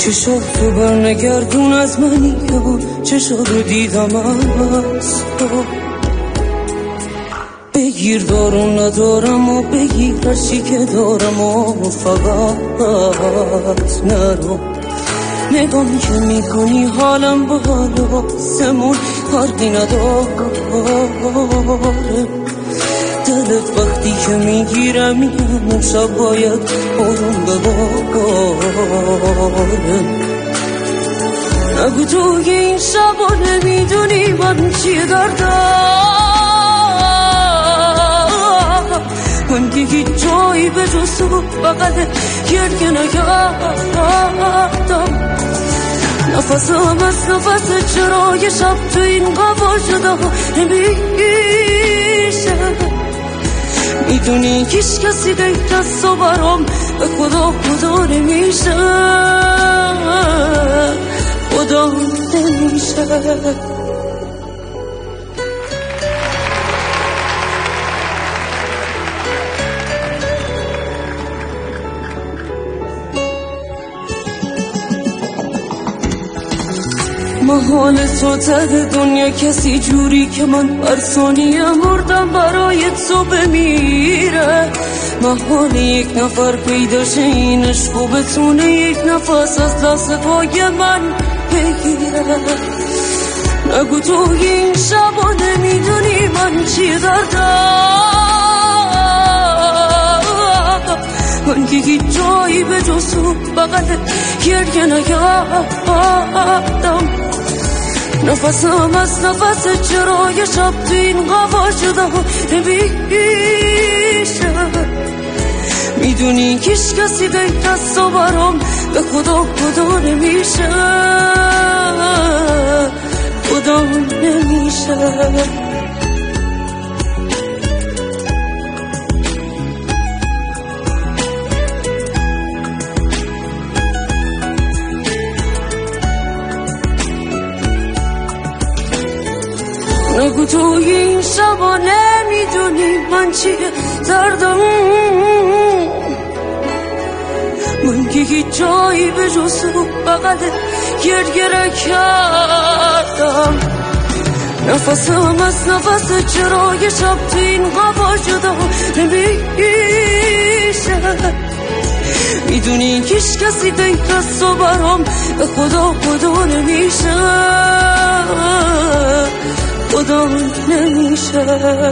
چشات تو برنگردون از منی چشات رو دیدم از تو. بگیر دارم ندارم و بگیر هرچی که دارم و فقط نرو. نگاهی که میکنی حالم با حال سمون فرقی نداره. دلت وقتی که میگیرم میگم اون شب باید آروم بباره. نگو توی این شبا نمیدونی من چیه دردم. من که هیچ جایی به جز تو بغل گریه نکردم. نفسم از نفس چرای شب تو این قفا شده نمیشه. میدونی هیچ کسی غیر از تو برام به خدا نمیشه. خدا نمیشه. محال تو ته دنیا کسی جوری که من بر ثانیه مردم برای تو بمیره. محال یک نفر پیدا شه این عشق و بتونه یک نفس از دست پای من بگیره. نگو تو این شبا نمیدونی من چی دردم. من که هیچ جایی به جز تو بغل گریه نکردم. نفسم از نفس چرای شب تو این قفا شده نمیشه. میدونی هیچ کسی غیر از تو برام به خدا نمیشه. خدا نمیشه. نگو تو این شبا نمیدونی من چیه دردم. من که هیچ جایی به جز تو بغل گریه نکردم. نفسم از نفس چرای شب تو این قفا شده نمیشه. میدونی هیچ کسی غیر از تو برام به خدا نمیشه. خدا نمیشه.